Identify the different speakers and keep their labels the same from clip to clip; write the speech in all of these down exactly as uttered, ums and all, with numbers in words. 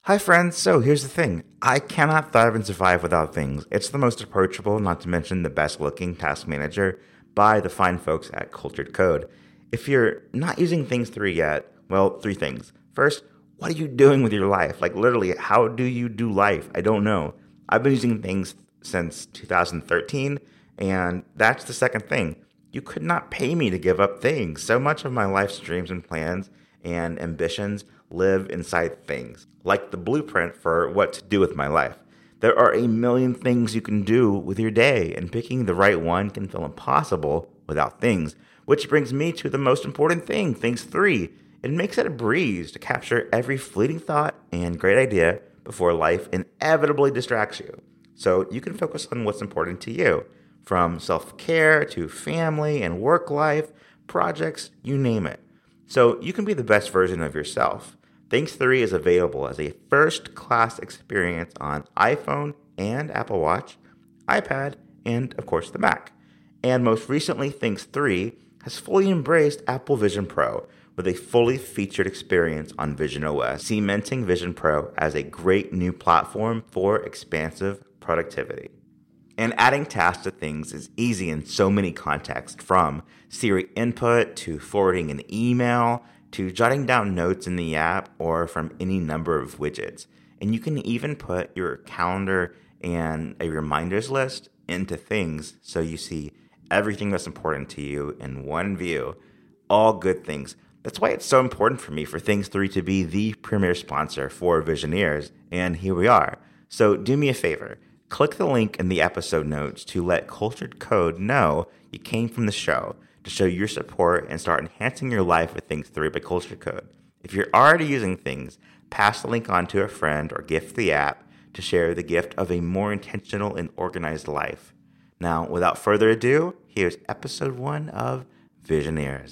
Speaker 1: Hi friends, so here's the thing. I cannot thrive and survive without Things. It's the most approachable, not to mention the best looking task manager by the fine folks at Cultured Code. If you're not using Things three yet, well, three things. First, what are you doing with your life? Like literally, how do you do life? I don't know. I've been using Things since two thousand thirteen, and that's the second thing. You could not pay me to give up Things. So much of my life's dreams and plans and ambitions live inside Things, like the blueprint for what to do with my life. There are a million things you can do with your day, and picking the right one can feel impossible without Things, which brings me to the most important thing, Things three. It makes it a breeze to capture every fleeting thought and great idea before life inevitably distracts you. So you can focus on what's important to you, from self-care to family and work life, projects, you name it. So you can be the best version of yourself. Things three is available as a first-class experience on iPhone and Apple Watch, iPad, and of course the Mac. And most recently, Things three has fully embraced Apple Vision Pro with a fully featured experience on Vision O S, cementing Vision Pro as a great new platform for expansive productivity. And adding tasks to Things is easy in so many contexts, from Siri input to forwarding an email to jotting down notes in the app or from any number of widgets. And you can even put your calendar and a reminders list into Things so you see everything that's important to you in one view. All good things. That's why it's so important for me for Things three to be the premier sponsor for Visioneers, and here we are. So do me a favor. Click the link in the episode notes to let Cultured Code know you came from the show, to show your support and start enhancing your life with Things three by Cultured Code. If you're already using Things, pass the link on to a friend or gift the app to share the gift of a more intentional and organized life. Now, without further ado, here's episode one of Visioneers.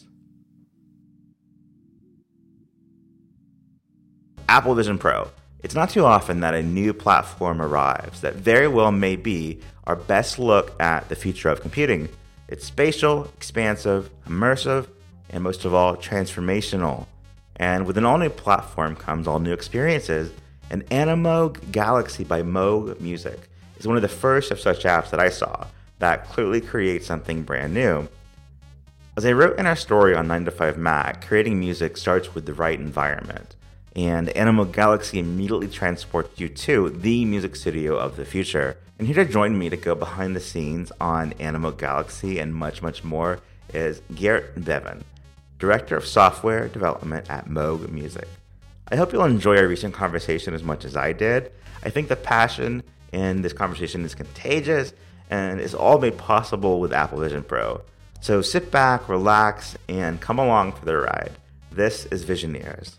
Speaker 1: Apple Vision Pro. It's not too often that a new platform arrives that very well may be our best look at the future of computing. It's spatial, expansive, immersive, and most of all, transformational. And with an all-new platform comes all new experiences, and Animoog Galaxy by Moog Music is one of the first of such apps that I saw that clearly creates something brand new. As I wrote in our story on nine to five Mac, creating music starts with the right environment. And Animoog Galaxy immediately transports you to the music studio of the future. And here to join me to go behind the scenes on Animoog Galaxy and much, much more is Garrett Bevan, Director of Software Development at Moog Music. I hope you'll enjoy our recent conversation as much as I did. I think the passion in this conversation is contagious and is all made possible with Apple Vision Pro. So sit back, relax, and come along for the ride. This is Visioneers.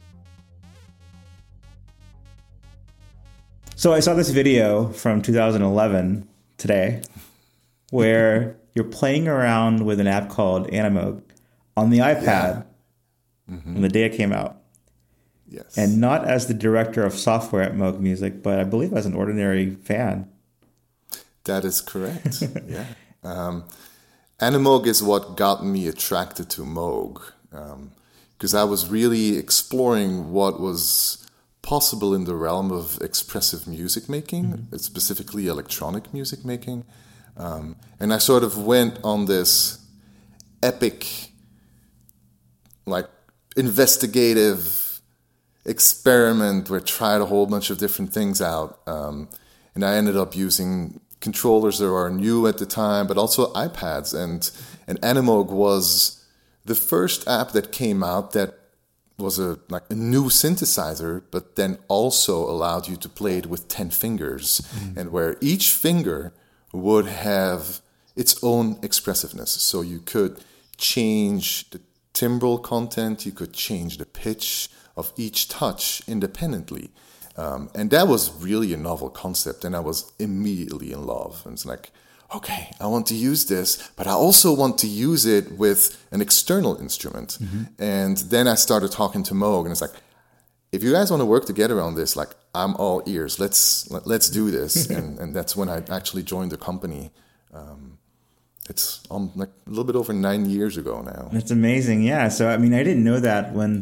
Speaker 2: So I saw this video from two thousand eleven today where you're playing around with an app called Animoog on the iPad yeah. mm-hmm. on the day it came out.
Speaker 3: Yes.
Speaker 2: And not as the director of software at Moog Music, but I believe as an ordinary fan.
Speaker 3: That is correct. yeah. Um, Animoog is what got me attracted to Moog, because um, I was really exploring what was possible in the realm of expressive music making, mm-hmm. specifically electronic music making. Um, and I sort of went on this epic, like, investigative experiment where I tried a whole bunch of different things out. Um, and I ended up using controllers that were new at the time, but also iPads. And, and Animoog was the first app that came out that was a like a new synthesizer, but then also allowed you to play it with ten fingers, mm-hmm. and where each finger would have its own expressiveness. So you could change the timbral content, you could change the pitch of each touch independently. Um, and that was really a novel concept, and I was immediately in love. And it's like, okay, I want to use this, but I also want to use it with an external instrument. Mm-hmm. And then I started talking to Moog, and it's like, if you guys want to work together on this, like, I'm all ears. Let's let, let's do this. and and that's when I actually joined the company. Um, it's um, like a little bit over nine years ago now.
Speaker 2: That's amazing. Yeah. So I mean, I didn't know that when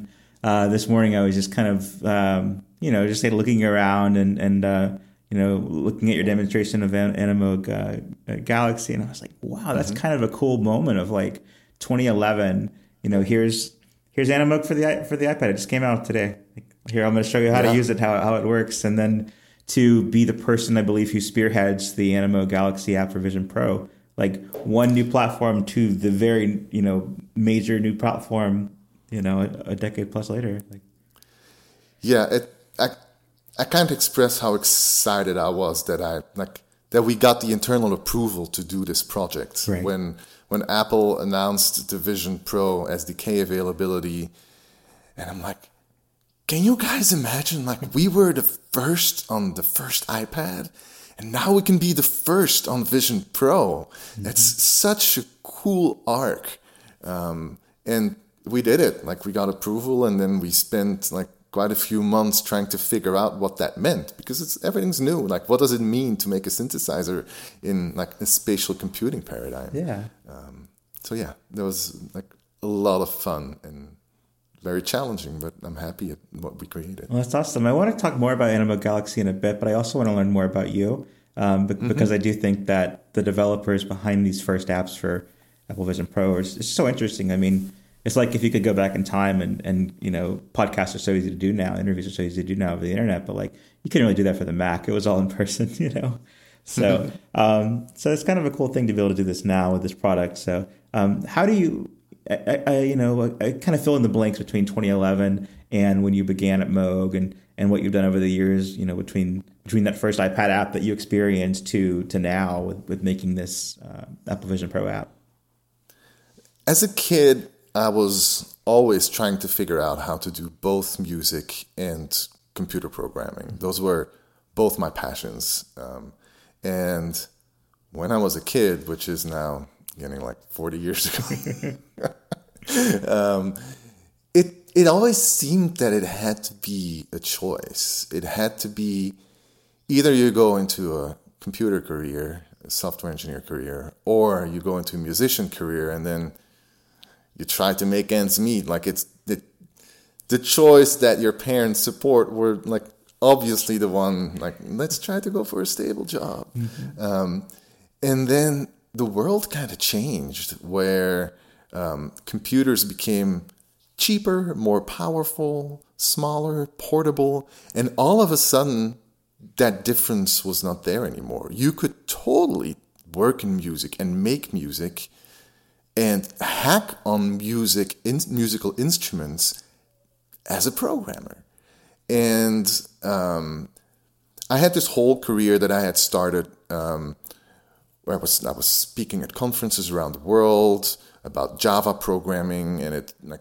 Speaker 2: uh, this morning I was just kind of, um, you know, just like looking around and, and uh, you know, looking at your demonstration of An- Animoog uh, Galaxy, and I was like, wow, that's mm-hmm. kind of a cool moment of like twenty eleven. You know, here's here's Animoog for the for the iPad. It just came out today. Like, here, I'm going to show you how yeah. to use it, how how it works, and then to be the person I believe who spearheads the Animoog Galaxy app for Vision Pro, like one new platform to the very you know major new platform, you know, a, a decade plus later. Like,
Speaker 3: yeah, it. I, I can't express how excited I was that I like that we got the internal approval to do this project.
Speaker 2: Right.
Speaker 3: When when Apple announced the Vision Pro S D K availability, and I'm like, can you guys imagine? Like, we were the first on the first iPad, and now we can be the first on Vision Pro. Mm-hmm. It's such a cool arc, um, and we did it. Like, we got approval, and then we spent like quite a few months trying to figure out what that meant, because it's everything's new. Like, what does it mean to make a synthesizer in like a spatial computing paradigm?
Speaker 2: Yeah.
Speaker 3: Um, so yeah, there was like a lot of fun and very challenging, but I'm happy at what we created.
Speaker 2: Well, that's awesome. I want to talk more about Animoog Galaxy in a bit, but I also want to learn more about you, um, be- mm-hmm. because I do think that the developers behind these first apps for Apple Vision Pro is it's so interesting. I mean, it's like if you could go back in time and, and, you know, podcasts are so easy to do now, interviews are so easy to do now over the internet, but like you couldn't really do that for the Mac. It was all in person, you know? So, um, so it's kind of a cool thing to be able to do this now with this product. So, um, how do you, I, I, you know, I kind of fill in the blanks between twenty eleven and when you began at Moog and, and what you've done over the years, you know, between, between that first iPad app that you experienced to, to now with, with making this, uh, Apple Vision Pro app.
Speaker 3: As a kid, I was always trying to figure out how to do both music and computer programming. Those were both my passions. Um, and when I was a kid, which is now getting like forty years ago, um, it it always seemed that it had to be a choice. It had to be either you go into a computer career, a software engineer career, or you go into a musician career, and then you try to make ends meet. Like, it's the the choice that your parents support were like obviously the one, like, let's try to go for a stable job. Mm-hmm. Um, and then the world kind of changed where um, computers became cheaper, more powerful, smaller, portable, and all of a sudden that difference was not there anymore. You could totally work in music and make music and hack on music, in, musical instruments as a programmer. And um, I had this whole career that I had started um, where I was I was speaking at conferences around the world about Java programming, and it like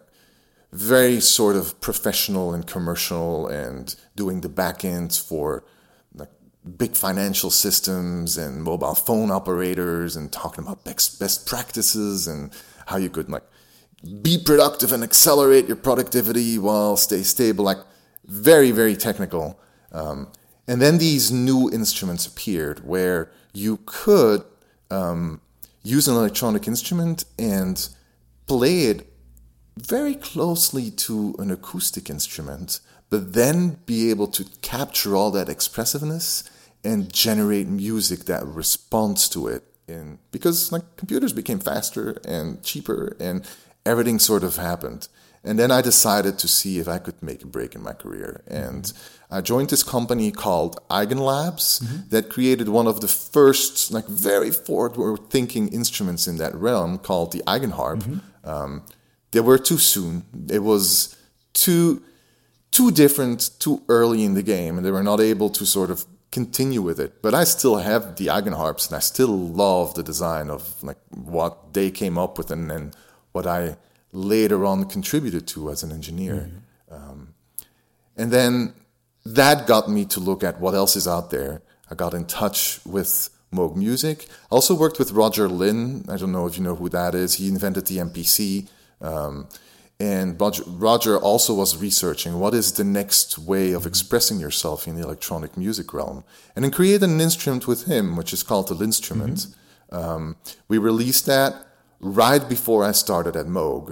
Speaker 3: very sort of professional and commercial, and doing the backends for like big financial systems and mobile phone operators, and talking about best best practices and how you could like be productive and accelerate your productivity while stay stable, like very, very technical. Um, and then these new instruments appeared where you could um, use an electronic instrument and play it very closely to an acoustic instrument, but then be able to capture all that expressiveness and generate music that responds to it. In because like computers became faster and cheaper, and everything sort of happened. And then I decided to see if I could make a break in my career. And mm-hmm. I joined this company called Eigenlabs mm-hmm. that created one of the first, like very forward-thinking instruments in that realm called the Eigenharp. Mm-hmm. Um, they were too soon. It was too too different, too early in the game, and they were not able to sort of continue with it. But I still have the Eigenharps, and I still love the design of like what they came up with, and then what I later on contributed to as an engineer. Mm-hmm. Um, and then that got me to look at what else is out there. I got in touch with Moog Music. I also worked with Roger Lynn. I don't know if you know who that is. He invented the M P C. Um, and Roger, Roger also was researching what is the next way of expressing yourself in the electronic music realm. And then created an instrument with him, which is called the Linstrument. Mm-hmm. Um, we released that right before I started at Moog.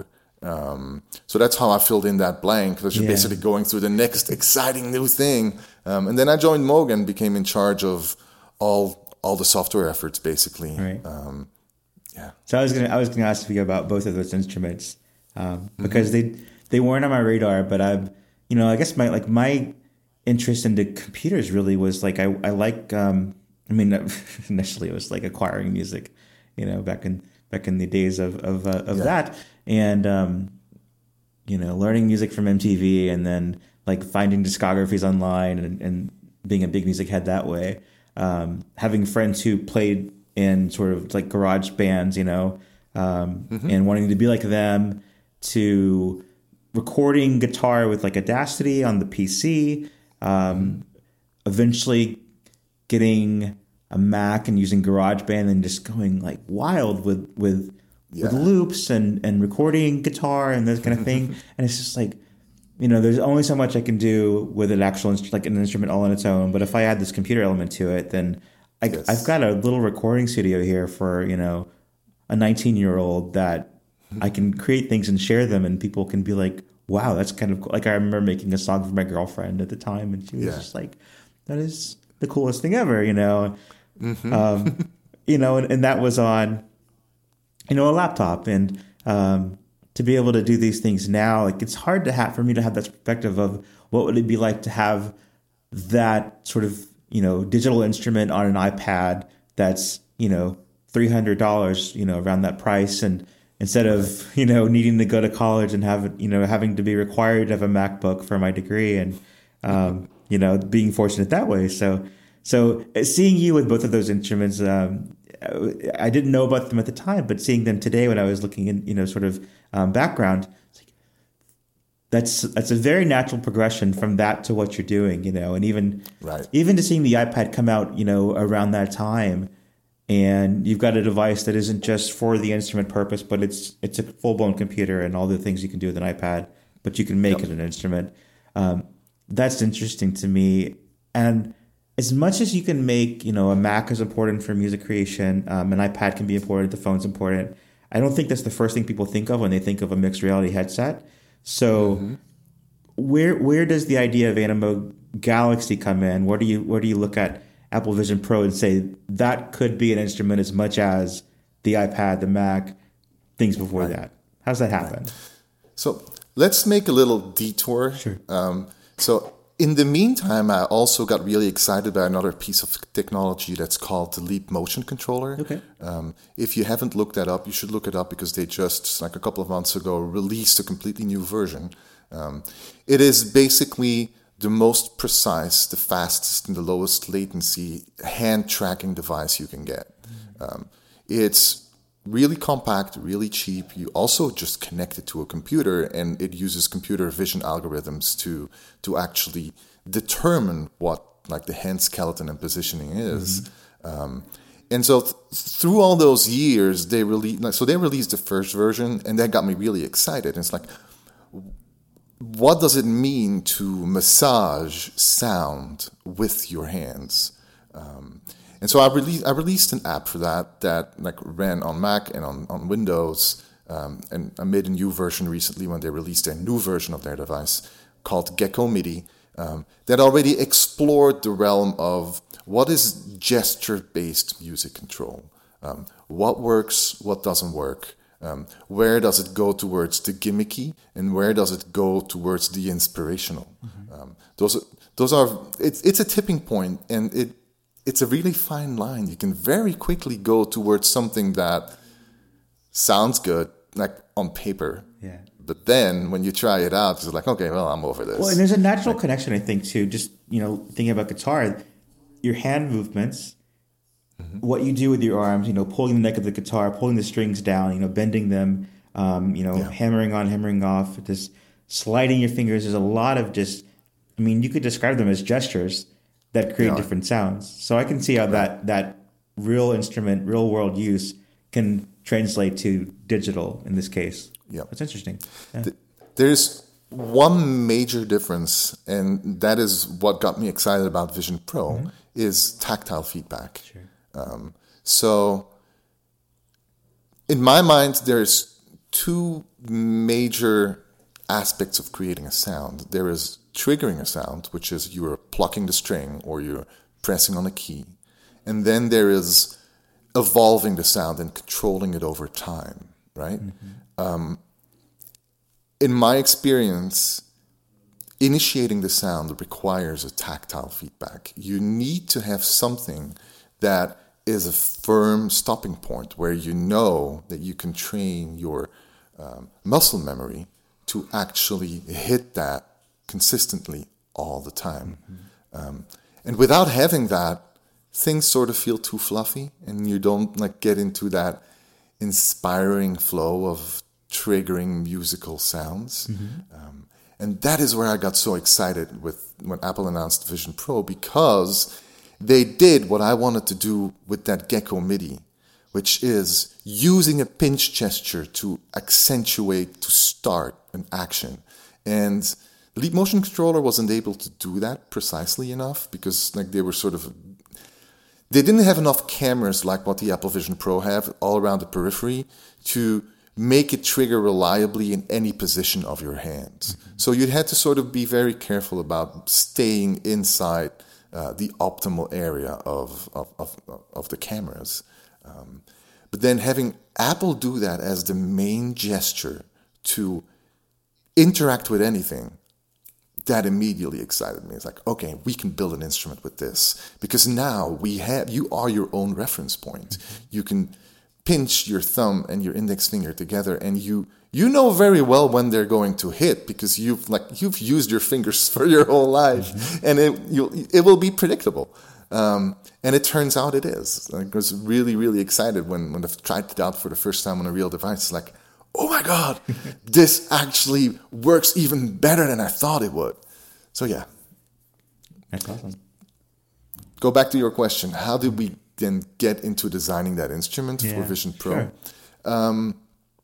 Speaker 3: Um, so that's how I filled in that blank, because you're
Speaker 2: Yeah.
Speaker 3: basically going through the next exciting new thing. Um, and then I joined Moog and became in charge of all all the software efforts, basically.
Speaker 2: Right.
Speaker 3: Um, yeah.
Speaker 2: So I was gonna I was gonna ask you about both of those instruments um, because they they weren't on my radar, but I'm you know I guess my like my interest into computers really was like I I like um, I mean initially it was like acquiring music, you know back in back in the days of of uh, of
Speaker 3: Yeah.
Speaker 2: that, and um, you know learning music from M T V, and then like finding discographies online and, and being a big music head that way. Um, having friends who played in sort of like garage bands, you know, um,
Speaker 3: Mm-hmm.
Speaker 2: and wanting to be like them, to recording guitar with like Audacity on the P C, um, eventually getting a Mac and using GarageBand and just going like wild with with
Speaker 3: Yeah.
Speaker 2: with loops and and recording guitar and that kind of thing. And it's just like, you know, there's only so much I can do with an actual instru- like an instrument all on its own. But if I add this computer element to it, then I,
Speaker 3: Yes.
Speaker 2: I've got a little recording studio here for, you know, a nineteen year old that I can create things and share them, and people can be like, wow, that's kind of cool. Like I remember making a song for my girlfriend at the time, and she was
Speaker 3: Yeah.
Speaker 2: just like, that is the coolest thing ever, you know. Um, you know, and, and that was on, you know, a laptop. And um, to be able to do these things now, like it's hard to have for me to have that perspective of what would it be like to have that sort of, you know, digital instrument on an iPad that's, you know, three hundred dollars, you know, around that price. And instead of, you know, needing to go to college and have, you know, having to be required to have a MacBook for my degree, and, um, you know, being fortunate that way. So, so seeing you with both of those instruments, um, I didn't know about them at the time, but seeing them today when I was looking in, you know, sort of um, background, it's like, that's that's a very natural progression from that to what you're doing, you know, and even
Speaker 3: Right.
Speaker 2: even to seeing the iPad come out, you know, around that time, and you've got a device that isn't just for the instrument purpose, but it's it's a full blown computer and all the things you can do with an iPad, but you can make
Speaker 3: Yep.
Speaker 2: it an instrument. Um, that's interesting to me, and as much as you can make, you know, a Mac is important for music creation, um, an iPad can be important, the phone's important. I don't think that's the first thing people think of when they think of a mixed reality headset. So,
Speaker 3: Mm-hmm.
Speaker 2: where where does the idea of Animo Galaxy come in? Where do you where do you look at Apple Vision Pro and say that could be an instrument as much as the iPad, the Mac, things before
Speaker 3: Right.
Speaker 2: that? How's that happen?
Speaker 3: So let's make a little detour.
Speaker 2: Sure.
Speaker 3: Um, so in the meantime, I also got really excited by another piece of technology that's called the Leap Motion Controller.
Speaker 2: Okay.
Speaker 3: Um, if you haven't looked that up, you should look it up, because they just, like a couple of months ago, released a completely new version. Um, it is basically the most precise, the fastest, and the lowest latency hand tracking device you can get. Um, it's really compact, really cheap. You also just connect it to a computer, and it uses computer vision algorithms to to actually determine what like the hand skeleton and positioning is. Um, and so th- through all those years, they released. Like, so they released the first version, and that got me really excited. And it's like, what does it mean to massage sound with your hands? Um, and so I released I released an app for that that like ran on Mac and on, on Windows. Um, and I made a new version recently when they released a new version of their device called Gecko MIDI, um, that already explored the realm of what is gesture-based music control. Um, what works, what doesn't work. Um, where does it go towards the gimmicky, and where does it go towards the inspirational? Mm-hmm. Um, those are, those are it's it's a tipping point, and it it's a really fine line. You can very quickly go towards something that sounds good, like on paper.
Speaker 2: Yeah.
Speaker 3: But then when you try it out, it's like, okay, well, I'm over this.
Speaker 2: Well, and there's a natural connection, I think, too. Just, you know, thinking about guitar, your hand movements, mm-hmm. what you do with your arms, you know, pulling the neck of the guitar, pulling the strings down, you know, bending them, um, you know,
Speaker 3: Yeah.
Speaker 2: hammering on, hammering off, just sliding your fingers. There's a lot of just, I mean, you could describe them as gestures that create
Speaker 3: Yeah.
Speaker 2: different sounds. So I can see how that that real instrument, real world use can translate to digital in this case.
Speaker 3: Yeah.
Speaker 2: That's interesting. Yeah.
Speaker 3: Th- There's one major difference, and that is what got me excited about Vision Pro, mm-hmm. is tactile feedback.
Speaker 2: Sure.
Speaker 3: Um, so in my mind, there's two major aspects of creating a sound. There is triggering a sound, which is you're plucking the string or you're pressing on a key. And then there is evolving the sound and controlling it over time, right? Mm-hmm. Um, in my experience, initiating the sound requires a tactile feedback. You need to have something that is a firm stopping point where you know that you can train your um, muscle memory to actually hit that consistently all the time. Mm-hmm. Um, and without having that, things sort of feel too fluffy and you don't like get into that inspiring flow of triggering musical sounds. Mm-hmm. Um, and that is where I got so excited with when Apple announced Vision Pro, because they did what I wanted to do with that Gecko MIDI, which is using a pinch gesture to accentuate, to start an action. And the Leap Motion Controller wasn't able to do that precisely enough because like they were sort of, they didn't have enough cameras like what the Apple Vision Pro have all around the periphery to make it trigger reliably in any position of your hands. Mm-hmm. So you had to sort of be very careful about staying inside uh, the optimal area of, of, of, of the cameras. Um, but then having Apple do that as the main gesture to interact with anything, that immediately excited me. It's like, okay, we can build an instrument with this because now we have, you are your own reference point. Mm-hmm. You can pinch your thumb and your index finger together and you you know very well when they're going to hit because you've like you've used your fingers for your whole life. Mm-hmm. And it you it will be predictable. Um, and it turns out it is. Like, I was really, really excited when, when I tried it out for the first time on a real device. It's like, oh my God, this actually works even better than I thought it would. So yeah.
Speaker 2: That's awesome.
Speaker 3: Go back to your question. How did we then get into designing that instrument yeah, for Vision Pro?
Speaker 2: Sure.
Speaker 3: Um,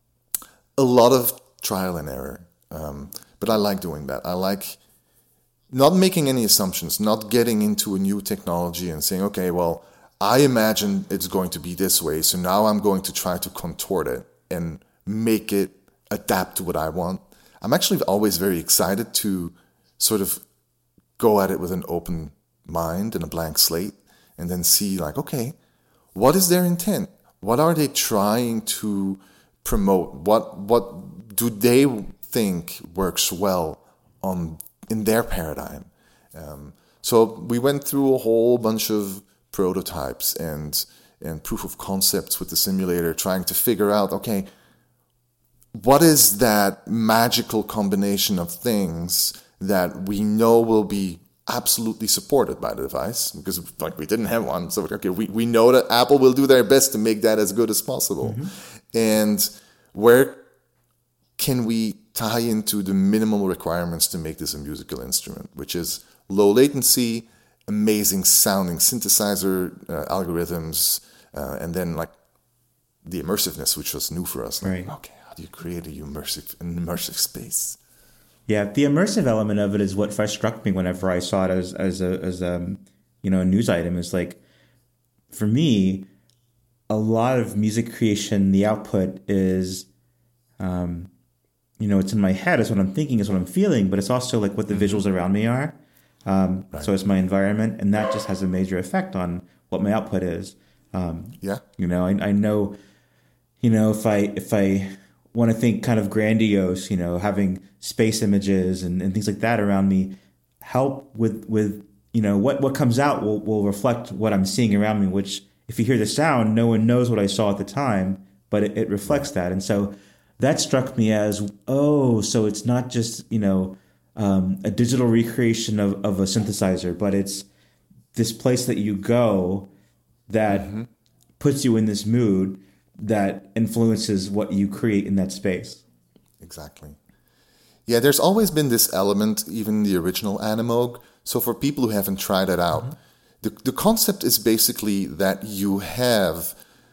Speaker 3: a lot of trial and error. Um, but I like doing that. I like not making any assumptions, not getting into a new technology and saying, okay, well, I imagine it's going to be this way, so now I'm going to try to contort it and make it adapt to what I want. I'm actually always very excited to sort of go at it with an open mind and a blank slate and then see like, okay, what is their intent? What are they trying to promote? What what do they think works well on in their paradigm? Um, so we went through a whole bunch of prototypes and and proof of concepts with the simulator, trying to figure out, okay, what is that magical combination of things that we know will be absolutely supported by the device? Because like we didn't have one, so okay, we, we know that Apple will do their best to make that as good as possible. Mm-hmm. And where can we tie into the minimal requirements to make this a musical instrument, which is low latency, amazing sounding synthesizer uh, algorithms, uh, and then like the immersiveness, which was new for us. Like,
Speaker 2: right.
Speaker 3: Okay, how do you create a immersive, an immersive space?
Speaker 2: Yeah, the immersive element of it is what first struck me whenever I saw it as as a as a you know a news item. Is like, for me, a lot of music creation, the output is, um, you know, it's in my head. It's what I'm thinking. It's what I'm feeling. But it's also like what the visuals around me are. Um, right. So it's my environment, and that just has a major effect on what my output is. Um,
Speaker 3: yeah,
Speaker 2: you know, I, I know, you know, if I if I want to think kind of grandiose, you know, having space images and, and things like that around me help with, with you know, what, what comes out will, will reflect what I'm seeing around me, which if you hear the sound, no one knows what I saw at the time, but it, it reflects that. And so that struck me as, oh, so it's not just, you know, um, a digital recreation of, of a synthesizer, but it's this place that you go that mm-hmm. puts you in this mood that influences what you create in that space.
Speaker 3: Exactly. Yeah, there's always been this element, even the original Animoog. So for people who haven't tried it out, mm-hmm. the, the concept is basically that you have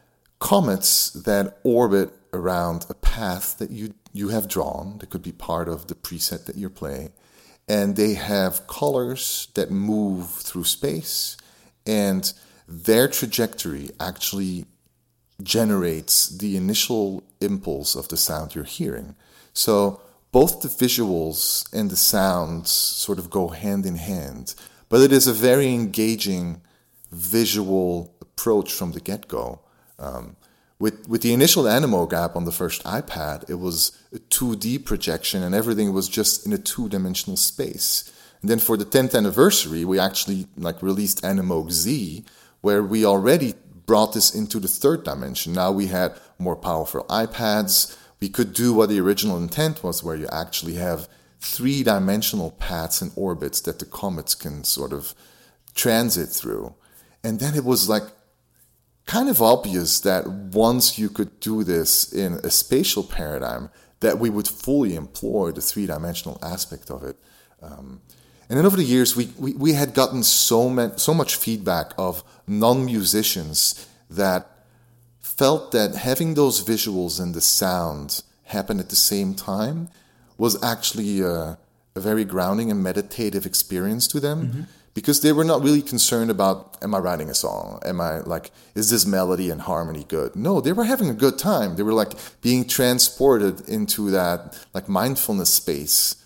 Speaker 3: comets that orbit around a path that you, you have drawn, that could be part of the preset that you're playing, and they have colors that move through space, and their trajectory actually generates the initial impulse of the sound you're hearing. So both the visuals and the sounds sort of go hand in hand, but it is a very engaging visual approach from the get-go. Um, with with the initial Animoog app on the first iPad, it was a two D projection and everything was just in a two-dimensional space. And then for the tenth anniversary, we actually like released Animoog Z, where we already brought this into the third dimension. Now we had more powerful iPads. We could do what the original intent was, where you actually have three-dimensional paths and orbits that the comets can sort of transit through. And then it was like kind of obvious that once you could do this in a spatial paradigm, that we would fully employ the three-dimensional aspect of it. Um, and then over the years, we, we, we had gotten so, man, so much feedback of non-musicians that felt that having those visuals and the sound happen at the same time was actually a, a very grounding and meditative experience to them. Mm-hmm. Because they were not really concerned about, am I writing a song? Am I like, is this melody and harmony good? No, they were having a good time. They were like being transported into that like mindfulness space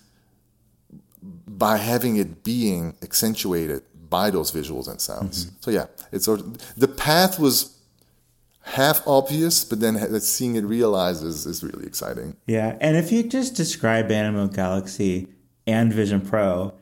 Speaker 3: by having it being accentuated by those visuals and sounds. Mm-hmm. So yeah, it's sort of, the path was half obvious, but then seeing it realized is, is really exciting.
Speaker 2: Yeah, and if you just describe Animoog Galaxy and Vision Pro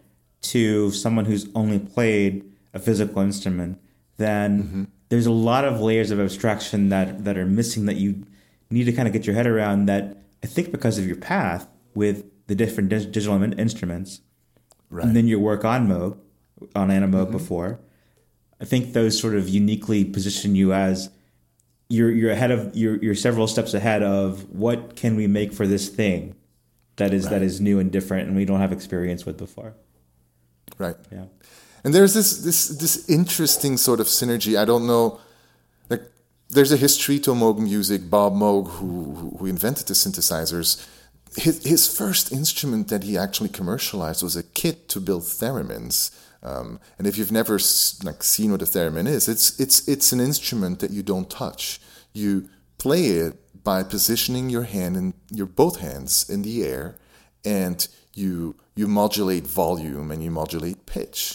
Speaker 2: to someone who's only played a physical instrument, then mm-hmm. there's a lot of layers of abstraction that, that are missing that you need to kind of get your head around, that I think because of your path with the different dig- digital in- instruments, right. and then your work on Moog, on Animoog mm-hmm. before, I think those sort of uniquely position you as you're you're ahead of you're you're several steps ahead of what can we make for this thing that is right. that is new and different and we don't have experience with before.
Speaker 3: Right.
Speaker 2: Yeah.
Speaker 3: And there's this this this interesting sort of synergy. I don't know, like there's a history to Moog music. Bob Moog, who who invented the synthesizers, his his first instrument that he actually commercialized was a kit to build theremins. Um, and if you've never like seen what a theremin is, it's it's it's an instrument that you don't touch. You play it by positioning your hand and your both hands in the air, and you you modulate volume and you modulate pitch.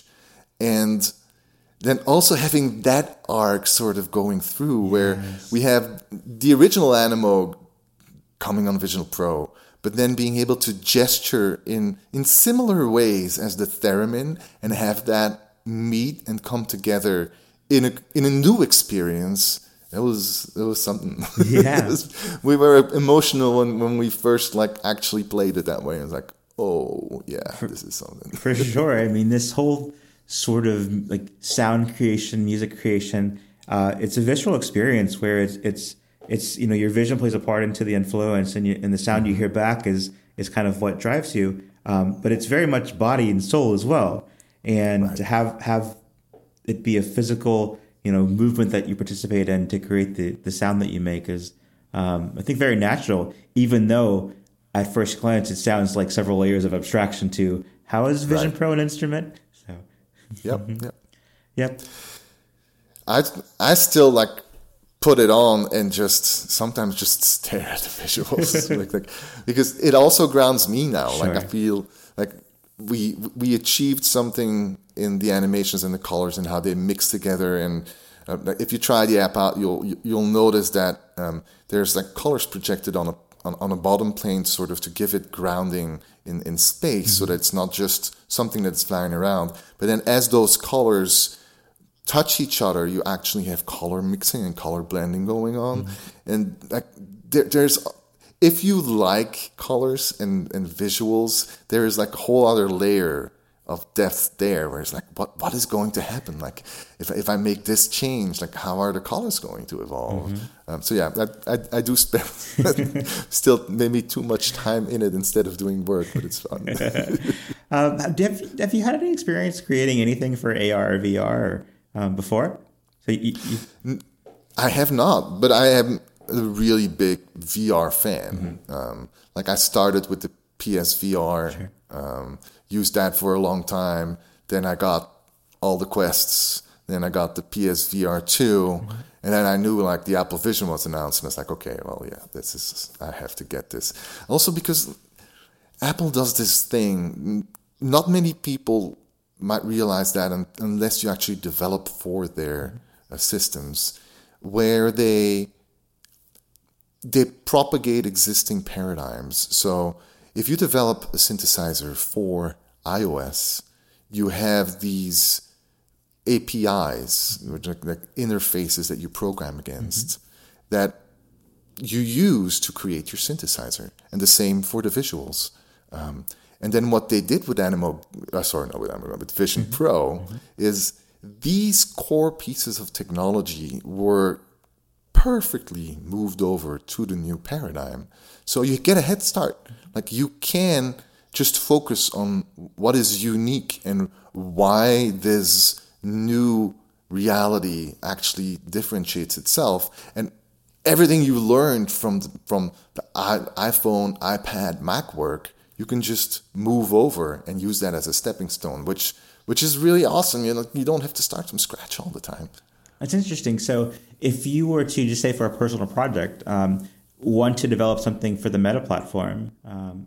Speaker 3: And then also having that arc sort of going through, yes. where we have the original Animoog coming on Vision Pro, but then being able to gesture in, in similar ways as the theremin and have that meet and come together in a in a new experience. It was it was something.
Speaker 2: Yeah,
Speaker 3: was, we were emotional when, when we first like actually played it that way. It was like, oh yeah, for, this is something.
Speaker 2: For sure. I mean, this whole sort of like sound creation, music creation, uh, it's a visual experience where it's it's it's you know your vision plays a part into the influence, and you, and the sound you hear back is is kind of what drives you. Um, but it's very much body and soul as well, and right. to have have it be a physical you know movement that you participate in to create the the sound that you make is um, I think very natural, even though at first glance it sounds like several layers of abstraction to how is Vision right. Pro an instrument. So
Speaker 3: yep yep
Speaker 2: yep.
Speaker 3: I I still like put it on and just sometimes just stare at the visuals like, like because it also grounds me now. Sure. Like I feel like we we achieved something in the animations and the colors and how they mix together. And uh, if you try the app out, you'll you'll notice that um, there's like colors projected on a on, on a bottom plane, sort of to give it grounding in in space, mm-hmm. so that it's not just something that's flying around. But then as those colors touch each other, you actually have color mixing and color blending going on. Mm-hmm. And like there, there's, if you like colors and, and visuals, there is like a whole other layer of depth there where it's like, what what is going to happen? Like if if I make this change, like how are the colors going to evolve? Mm-hmm. Um, so yeah, I, I, I do spend still maybe too much time in it instead of doing work, but it's fun.
Speaker 2: um, have, have you had any experience creating anything for A R or V R Um, before? So you, you...
Speaker 3: I have not, but I am a really big V R fan. Mm-hmm. Um, like I started with the P S V R, sure. um, used that for a long time. Then I got all the Quests. Then I got the P S V R two, mm-hmm. and then I knew like the Apple Vision was announced, and I was like, okay, well, yeah, this is I have to get this. Also because Apple does this thing. Not many people might realize that unless you actually develop for their uh, systems, where they they propagate existing paradigms. So if you develop a synthesizer for iOS, you have these A P Is, which are like interfaces that you program against, mm-hmm. that you use to create your synthesizer, and the same for the visuals. Um, and then what they did with Animo, uh, sorry, not with Animo, with Vision mm-hmm. Pro, mm-hmm. is these core pieces of technology were perfectly moved over to the new paradigm. So you get a head start. Like you can just focus on what is unique and why this new reality actually differentiates itself. And everything you learned from the, from the iPhone, iPad, Mac work, you can just move over and use that as a stepping stone, which which is really awesome. You know, you don't have to start from scratch all the time.
Speaker 2: That's interesting. So if you were to, just say for a personal project, um, want to develop something for the Meta platform, um,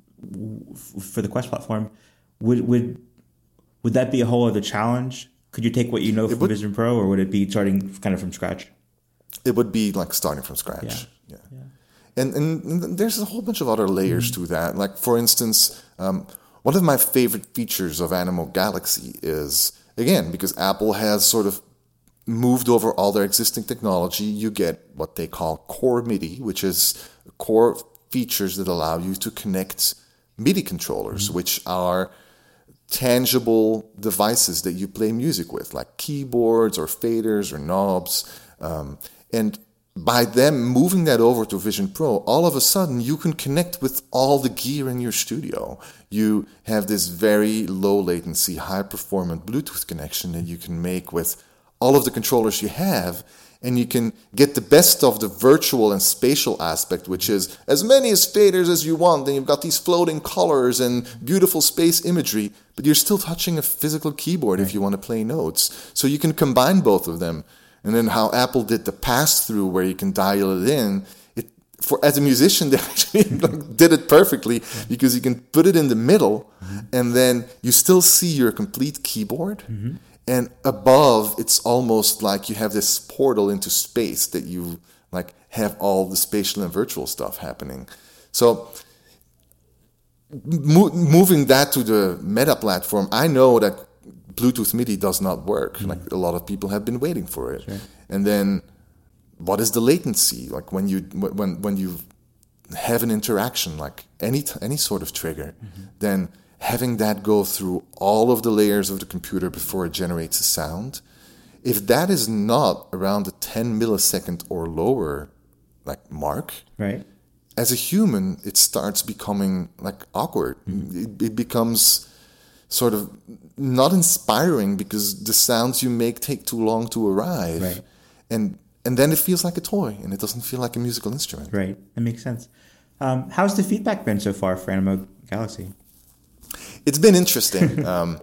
Speaker 2: f- for the Quest platform, would would would that be a whole other challenge? Could you take what you know from would, Vision Pro, or would it be starting kind of from scratch?
Speaker 3: It would be like starting from scratch. Yeah. yeah. yeah. And, and and there's a whole bunch of other layers mm-hmm. to that. Like, for instance, um, one of my favorite features of Animo Galaxy is, again, because Apple has sort of moved over all their existing technology, you get what they call Core MIDI, which is core features that allow you to connect MIDI controllers, mm-hmm. which are tangible devices that you play music with, like keyboards or faders or knobs. Um, and by them moving that over to Vision Pro, all of a sudden you can connect with all the gear in your studio. You have this very low latency, high performant Bluetooth connection that you can make with all of the controllers you have, and you can get the best of the virtual and spatial aspect, which is as many as faders as you want, and you've got these floating colors and beautiful space imagery, but you're still touching a physical keyboard right. if you want to play notes. So you can combine both of them. And then how Apple did the pass-through where you can dial it in, it for as a musician, they actually did it perfectly because you can put it in the middle, mm-hmm. and then you still see your complete keyboard. Mm-hmm. And above, it's almost like you have this portal into space that you like have all the spatial and virtual stuff happening. So mo- moving that to the Meta platform, I know that Bluetooth MIDI does not work. Mm-hmm. Like a lot of people have been waiting for it. Sure. And then what is the latency? Like when you when when you have an interaction, like any any sort of trigger, mm-hmm. then having that go through all of the layers of the computer before it generates a sound, if that is not around the ten millisecond or lower like mark,
Speaker 2: right?
Speaker 3: As a human, it starts becoming like awkward. Mm-hmm. It, it becomes sort of not inspiring because the sounds you make take too long to arrive.
Speaker 2: Right.
Speaker 3: And and then it feels like a toy and it doesn't feel like a musical instrument.
Speaker 2: Right. That makes sense. Um, how's the feedback been so far for Animo Galaxy?
Speaker 3: It's been interesting. um,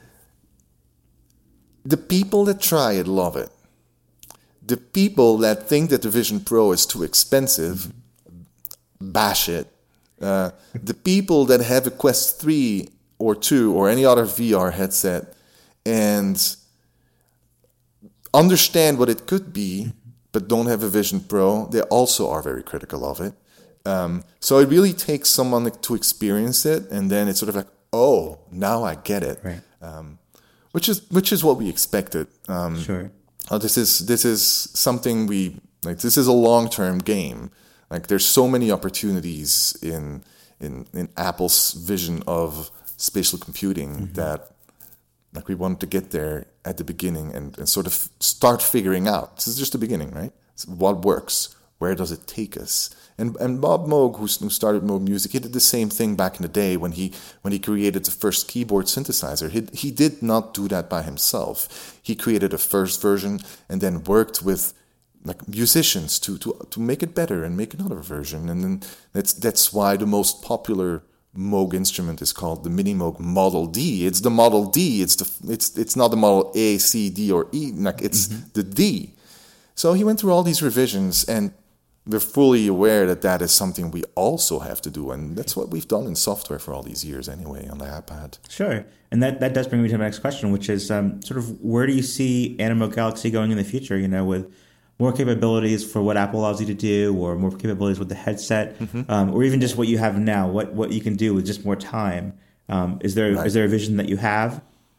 Speaker 3: the people that try it love it. The people that think that the Vision Pro is too expensive, mm-hmm. bash it. Uh, the people that have a Quest three or two or any other V R headset and understand what it could be, but don't have a Vision Pro, they also are very critical of it. Um, so it really takes someone to experience it, and then it's sort of like, oh, now I get it.
Speaker 2: Right.
Speaker 3: Um, which is which is what we expected. Um,
Speaker 2: sure.
Speaker 3: Uh, this is this is something we like. This is a long-term game. Like there's so many opportunities in in in Apple's vision of spatial computing mm-hmm. that like we wanted to get there at the beginning and, and sort of start figuring out. This is just the beginning, right? So what works? Where does it take us? And and Bob Moog, who started Moog Music, he did the same thing back in the day when he when he created the first keyboard synthesizer. He he did not do that by himself. He created a first version and then worked with like musicians to to to make it better and make another version. And then that's that's why the most popular Moog instrument is called the Mini Moog Model D. It's the Model D. It's the it's it's not the Model A, C, D, or E. Like it's mm-hmm. the D. So he went through all these revisions, and we're fully aware that that is something we also have to do, and that's what we've done in software for all these years anyway on the iPad.
Speaker 2: Sure, and that, that does bring me to my next question, which is um, sort of where do you see Animoog Galaxy going in the future? You know, with more capabilities for what Apple allows you to do, or more capabilities with the headset, mm-hmm. um, or even just what you have now, what what you can do with just more time. Um, is there right. is there a vision that you have?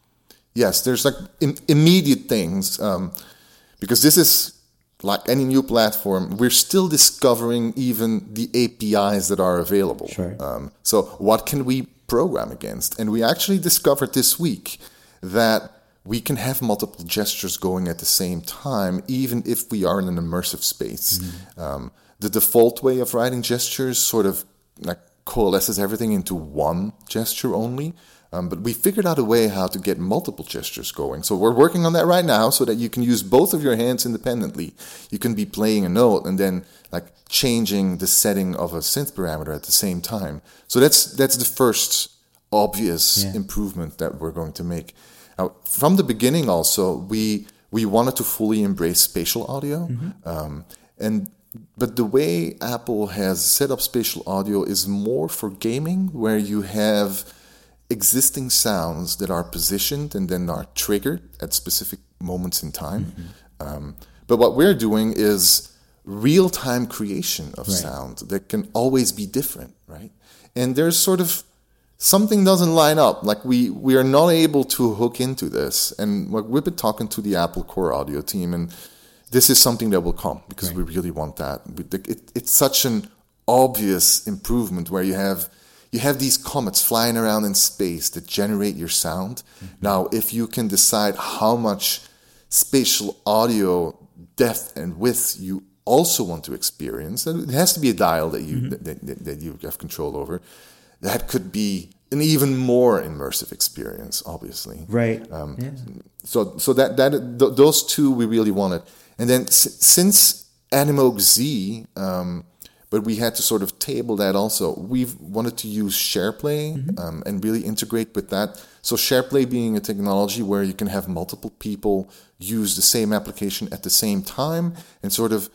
Speaker 3: Yes, there's like im- immediate things, um, because this is like any new platform. We're still discovering even the A P Is that are available.
Speaker 2: Sure.
Speaker 3: Um, so what can we program against? And we actually discovered this week that we can have multiple gestures going at the same time, even if we are in an immersive space. Mm-hmm. Um, the default way of writing gestures sort of like coalesces everything into one gesture only. Um, but we figured out a way how to get multiple gestures going. So we're working on that right now so that you can use both of your hands independently. You can be playing a note and then like changing the setting of a synth parameter at the same time. So that's that's the first obvious yeah. improvement that we're going to make. Now, from the beginning also, we we wanted to fully embrace spatial audio. Mm-hmm. Um, and but the way Apple has set up spatial audio is more for gaming, where you have existing sounds that are positioned and then are triggered at specific moments in time. Mm-hmm. Um, but what we're doing is real-time creation of right. sound that can always be different, right? And there's sort of something doesn't line up. Like we, we are not able to hook into this. And we've been talking to the Apple Core Audio team, and this is something that will come because right. we really want that. It, it's such an obvious improvement where you have you have these comets flying around in space that generate your sound. Mm-hmm. Now, if you can decide how much spatial audio depth and width you also want to experience, and it has to be a dial that you mm-hmm. that, that, that you have control over. That could be an even more immersive experience, obviously.
Speaker 2: Right.
Speaker 3: Um,
Speaker 2: yeah.
Speaker 3: So, so that that th- those two we really wanted, and then s- since Animoog Z, um, but we had to sort of table that also. We've wanted to use SharePlay mm-hmm. um, and really integrate with that. So SharePlay being a technology where you can have multiple people use the same application at the same time and sort of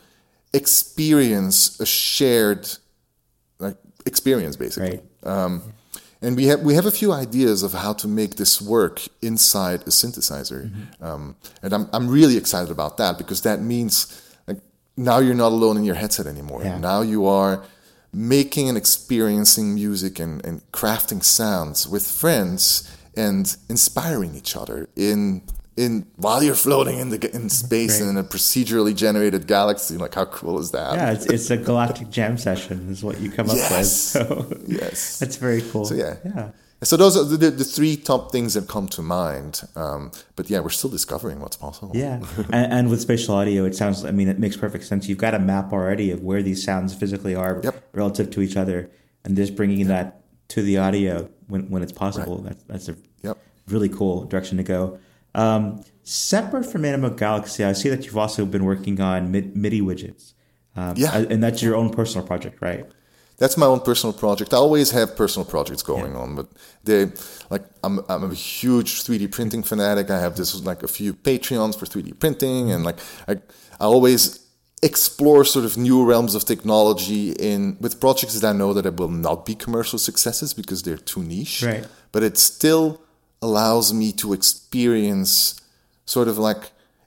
Speaker 3: experience a shared like experience, basically.
Speaker 2: Right.
Speaker 3: Um, and we have we have a few ideas of how to make this work inside a synthesizer, mm-hmm. um, and I'm I'm really excited about that because that means like now you're not alone in your headset anymore.
Speaker 2: Yeah.
Speaker 3: Now you are making and experiencing music and, and crafting sounds with friends and inspiring each other in in while you're floating in the in space
Speaker 2: Great.
Speaker 3: in a procedurally generated galaxy. Like how cool is that?
Speaker 2: Yeah, it's it's a galactic jam session is what you come up
Speaker 3: yes.
Speaker 2: with. So
Speaker 3: yes,
Speaker 2: that's very cool.
Speaker 3: So yeah,
Speaker 2: yeah.
Speaker 3: So those are the, the three top things that come to mind. Um, but yeah, we're still discovering what's possible.
Speaker 2: Yeah, and, and with spatial audio, it sounds. I mean, it makes perfect sense. You've got a map already of where these sounds physically are
Speaker 3: yep.
Speaker 2: relative to each other, and just bringing yep. that to the audio when when it's possible. Right. That's that's a
Speaker 3: yep.
Speaker 2: really cool direction to go. Um, separate from Animoog Galaxy, I see that you've also been working on MIDI widgets. Um,
Speaker 3: yeah.
Speaker 2: And that's your own personal project, right?
Speaker 3: That's my own personal project. I always have personal projects going
Speaker 2: yeah.
Speaker 3: on, but they like I'm I'm a huge three D printing fanatic. I have this like a few Patreons for three D printing, and like I I always explore sort of new realms of technology in with projects that I know that it will not be commercial successes because they're too niche.
Speaker 2: Right.
Speaker 3: But it still allows me to experience sort of like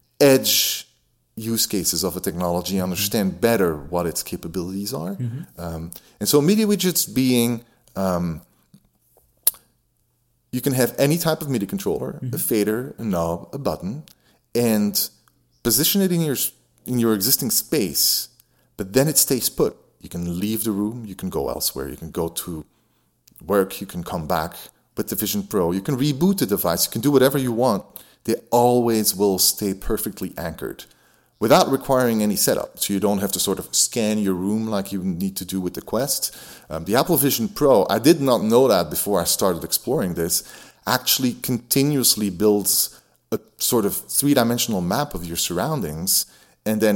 Speaker 3: edge use cases of a technology, understand better what its capabilities are. Mm-hmm. Um, and so MIDI widgets being, um, you can have any type of MIDI controller, mm-hmm. a fader, a knob, a button, and position it in your in your existing space, but then it stays put. You can leave the room, you can go elsewhere, you can go to work, you can come back. With the Vision Pro, you can reboot the device, you can do whatever you want. They always will stay perfectly anchored without requiring any setup. So you don't have to sort of scan your room like you need to do with the Quest. Um, the Apple Vision Pro, I did not know that before I started exploring this, actually continuously builds a sort of three-dimensional map of your surroundings and then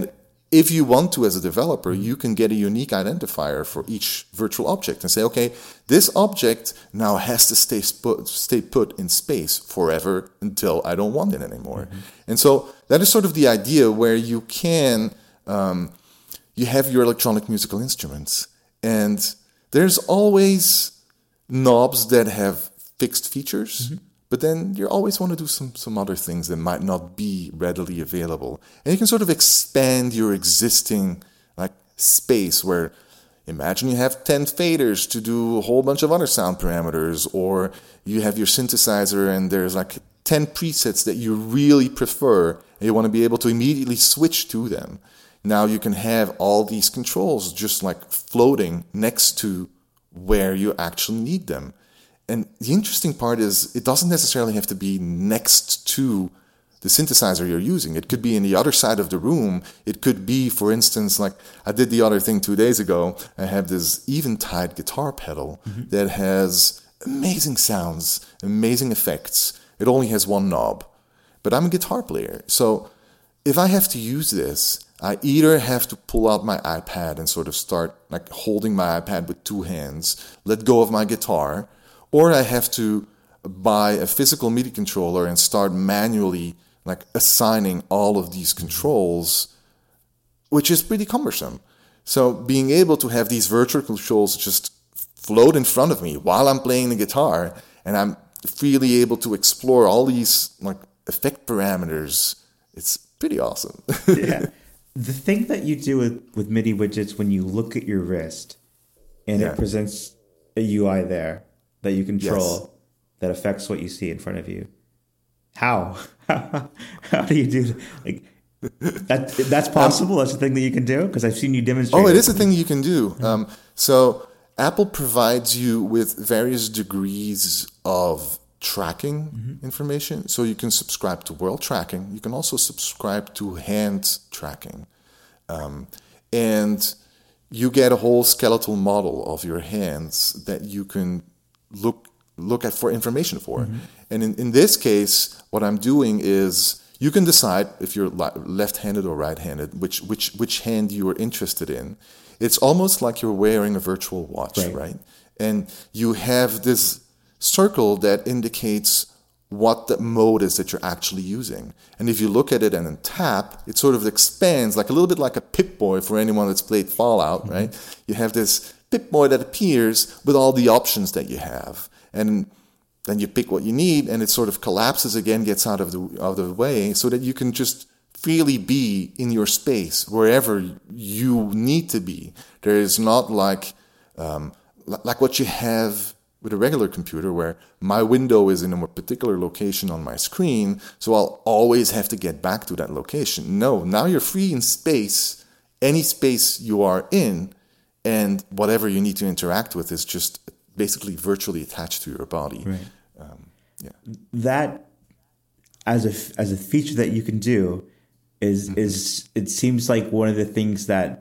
Speaker 3: if you want to, as a developer, you can get a unique identifier for each virtual object and say, okay, this object now has to stay put, stay put in space forever until I don't want it anymore. Mm-hmm. And so that is sort of the idea where you can, um, you have your electronic musical instruments, and there's always knobs that have fixed features. Mm-hmm. But then you always want to do some, some other things that might not be readily available. And you can sort of expand your existing like space where, imagine you have ten faders to do a whole bunch of other sound parameters, or you have your synthesizer and there's like ten presets that you really prefer and you want to be able to immediately switch to them. Now you can have all these controls just like floating next to where you actually need them. And the interesting part is it doesn't necessarily have to be next to the synthesizer you're using. It could be in the other side of the room. It could be, for instance, like I did the other thing two days ago. I have this Eventide guitar pedal mm-hmm. that has amazing sounds, amazing effects. It only has one knob. But I'm a guitar player. So if I have to use this, I either have to pull out my iPad and sort of start like holding my iPad with two hands, let go of my guitar, or I have to buy a physical MIDI controller and start manually like assigning all of these controls, which is pretty cumbersome. So being able to have these virtual controls just float in front of me while I'm playing the guitar, and I'm freely able to explore all these like effect parameters, it's pretty awesome.
Speaker 2: Yeah. The thing that you do with, with MIDI widgets when you look at your wrist and yeah. it presents a U I there that you control yes. that affects what you see in front of you. How? How do you do like that? That's possible. That's a thing that you can do because I've seen you demonstrate.
Speaker 3: Oh, it is a thing you can do. Um, so Apple provides you with various degrees of tracking mm-hmm. information. So you can subscribe to world tracking. You can also subscribe to hand tracking, um, and you get a whole skeletal model of your hands that you can look look at for information for. Mm-hmm. And in, in this case, what I'm doing is you can decide if you're left-handed or right-handed, which which which hand you are interested in. It's almost like you're wearing a virtual watch, right? right? And you have this circle that indicates what the mode is that you're actually using. And if you look at it and then tap, it sort of expands like a little bit like a Pip-Boy for anyone that's played Fallout, mm-hmm. right? You have this Pip-Boy that appears with all the options that you have. And then you pick what you need, and it sort of collapses again, gets out of the out of the way, so that you can just freely be in your space wherever you need to be. There is not like um, like what you have with a regular computer, where my window is in a particular location on my screen, so I'll always have to get back to that location. No, now you're free in space, any space you are in, and whatever you need to interact with is just basically virtually attached to your body.
Speaker 2: Right.
Speaker 3: Um, yeah.
Speaker 2: That as a as a feature that you can do is mm-hmm. is it seems like one of the things that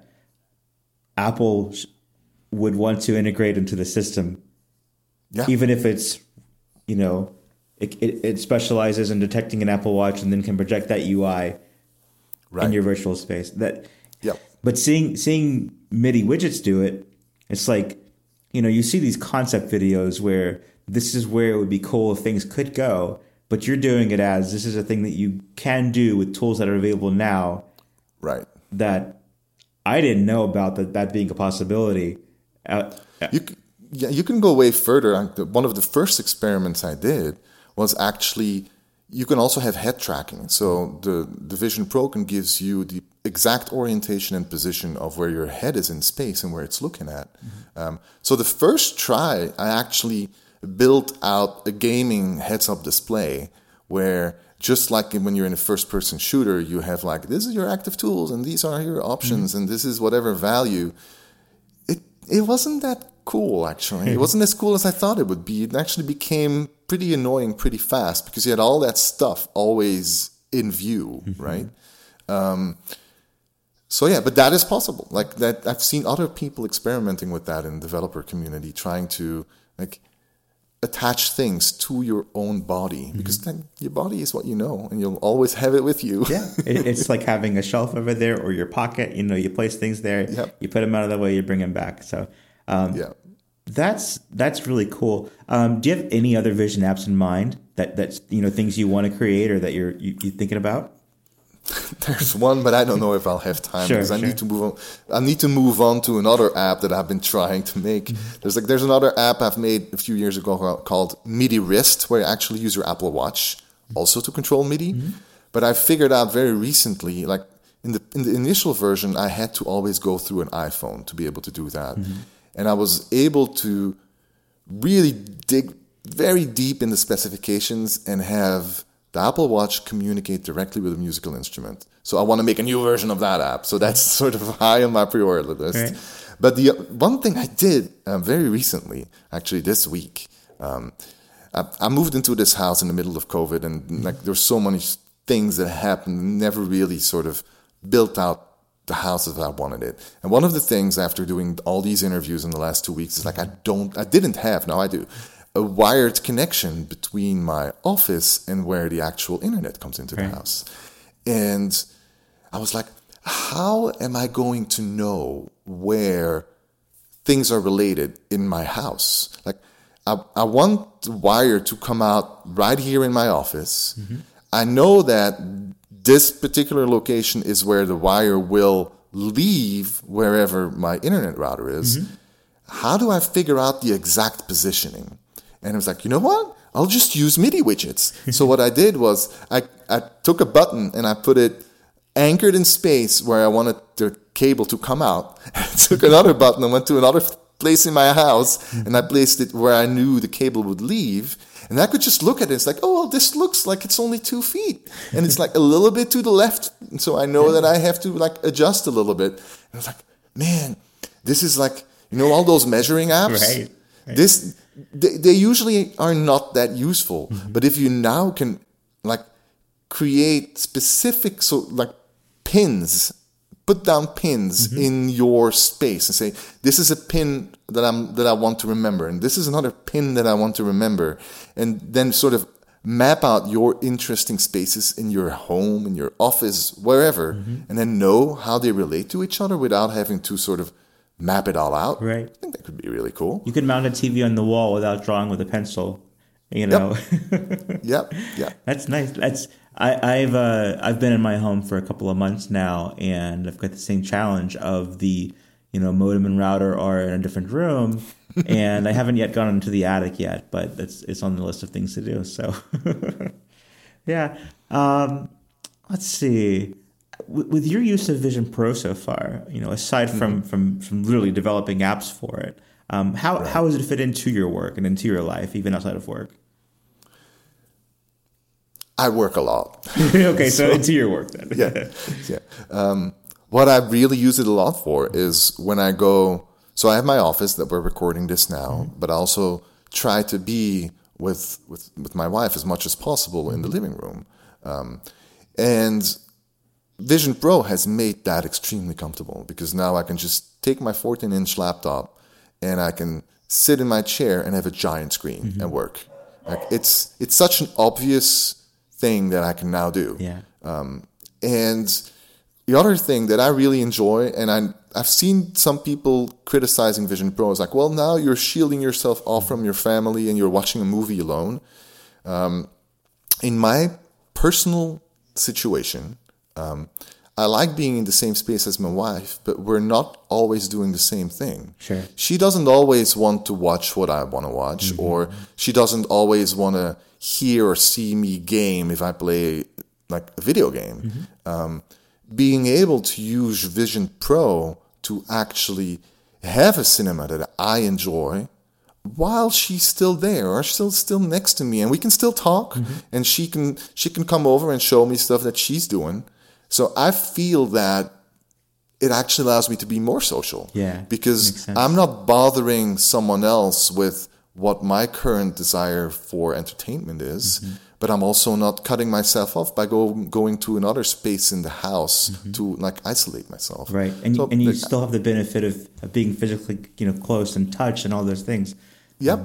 Speaker 2: Apple would want to integrate into the system. Yeah. Even if it's, you know, it, it, it specializes in detecting an Apple Watch and then can project that U I right. in your virtual space. That,
Speaker 3: yeah.
Speaker 2: But seeing seeing MIDI widgets do it, it's like, you know, you see these concept videos where this is where it would be cool if things could go, but you're doing it as this is a thing that you can do with tools that are available now.
Speaker 3: Right.
Speaker 2: That I didn't know about that that being a possibility. Uh,
Speaker 3: you yeah, you can go way further. One of the first experiments I did was actually you can also have head tracking. So the, the Vision Pro can gives you the exact orientation and position of where your head is in space and where it's looking at. Mm-hmm. Um, so the first try, I actually built out a gaming heads-up display where just like when you're in a first-person shooter, you have like, this is your active tools and these are your options mm-hmm. and this is whatever value. It it wasn't that cool, actually. It wasn't as cool as I thought it would be. It actually became pretty annoying pretty fast because you had all that stuff always in view, mm-hmm. right? Um, so yeah, but that is possible. Like that, I've seen other people experimenting with that in the developer community, trying to like attach things to your own body, because mm-hmm. then your body is what you know, and you'll always have it with you.
Speaker 2: Yeah, it, it's like having a shelf over there or your pocket. You know, you place things there,
Speaker 3: yep.
Speaker 2: you put them out of the way, you bring them back. So, um,
Speaker 3: yeah,
Speaker 2: that's that's really cool. Um, do you have any other vision apps in mind that that's you know things you want to create or that you're you, you thinking about?
Speaker 3: There's one, but I don't know if I'll have time
Speaker 2: sure,
Speaker 3: because I
Speaker 2: sure.
Speaker 3: need to move on. I need to move on to another app that I've been trying to make. Mm-hmm. There's like there's another app I've made a few years ago called MIDI Wrist, where you actually use your Apple Watch also to control MIDI. Mm-hmm. But I figured out very recently, like in the in the initial version, I had to always go through an iPhone to be able to do that, mm-hmm. and I was able to really dig very deep in the specifications and have the Apple Watch communicate directly with a musical instrument. So I want to make a new version of that app. So that's sort of high on my priority list.
Speaker 2: Right.
Speaker 3: But the one thing I did uh, very recently, actually this week, um, I, I moved into this house in the middle of COVID, and like there's so many things that happened, never really sort of built out the house as I wanted it. And one of the things after doing all these interviews in the last two weeks is like I don't, I didn't have, now I do, a wired connection between my office and where the actual internet comes into
Speaker 2: right.
Speaker 3: the house. And I was like, how am I going to know where things are related in my house? Like, I, I want the wire to come out right here in my office. Mm-hmm. I know that this particular location is where the wire will leave wherever my internet router is. Mm-hmm. How do I figure out the exact positioning? And I was like, you know what? I'll just use MIDI widgets. So what I did was I, I took a button and I put it anchored in space where I wanted the cable to come out. I took another button and went to another place in my house and I placed it where I knew the cable would leave. And I could just look at it. It's like, oh, well, this looks like it's only two feet. And it's like a little bit to the left. And so I know that I have to like adjust a little bit. And I was like, man, this is like, you know, all those measuring apps?
Speaker 2: Right. right.
Speaker 3: This... They, they usually are not that useful, mm-hmm. but if you now can like create specific so like pins, put down pins mm-hmm. in your space and say this is a pin that I'm that I want to remember, and this is another pin that I want to remember, and then sort of map out your interesting spaces in your home, in your office, wherever, mm-hmm. and then know how they relate to each other without having to sort of map it all out.
Speaker 2: Right.
Speaker 3: I think that could be really cool.
Speaker 2: You could mount a T V on the wall without drawing with a pencil. You know.
Speaker 3: Yep. yep. Yeah.
Speaker 2: That's nice. That's I, I've uh, I've been in my home for a couple of months now, and I've got the same challenge of the you know modem and router are in a different room, and I haven't yet gone into the attic yet, but it's it's on the list of things to do. So, yeah. Um, let's see. With your use of Vision Pro so far, you know, aside from mm-hmm. from, from literally developing apps for it, um, how right. how does it fit into your work and into your life, even outside of work?
Speaker 3: I work a lot.
Speaker 2: Okay, so, so into your work then.
Speaker 3: yeah, yeah. Um, what I really use it a lot for is when I go. So I have my office that we're recording this now, mm-hmm. but I also try to be with with with my wife as much as possible in the living room, um, and Vision Pro has made that extremely comfortable because now I can just take my fourteen inch laptop and I can sit in my chair and have a giant screen mm-hmm. and work. Like it's it's such an obvious thing that I can now do.
Speaker 2: Yeah.
Speaker 3: Um, and the other thing that I really enjoy, and I I've seen some people criticizing Vision Pro, is like, well, now you're shielding yourself off from your family and you're watching a movie alone. Um, in my personal situation. Um, I like being in the same space as my wife, but we're not always doing the same thing.
Speaker 2: Sure.
Speaker 3: She doesn't always want to watch what I want to watch, mm-hmm. or she doesn't always want to hear or see me game if I play like a video game. Mm-hmm. Um, being able to use Vision Pro to actually have a cinema that I enjoy while she's still there or still still next to me, and we can still talk, mm-hmm. and she can she can come over and show me stuff that she's doing. So I feel that it actually allows me to be more social.
Speaker 2: Yeah,
Speaker 3: because I'm not bothering someone else with what my current desire for entertainment is, mm-hmm. but I'm also not cutting myself off by go, going to another space in the house mm-hmm. to like isolate myself.
Speaker 2: Right, and
Speaker 3: so,
Speaker 2: you, and you
Speaker 3: like,
Speaker 2: still have the benefit of, of being physically, you know, close and touch and all those things.
Speaker 3: Yep.
Speaker 2: Um,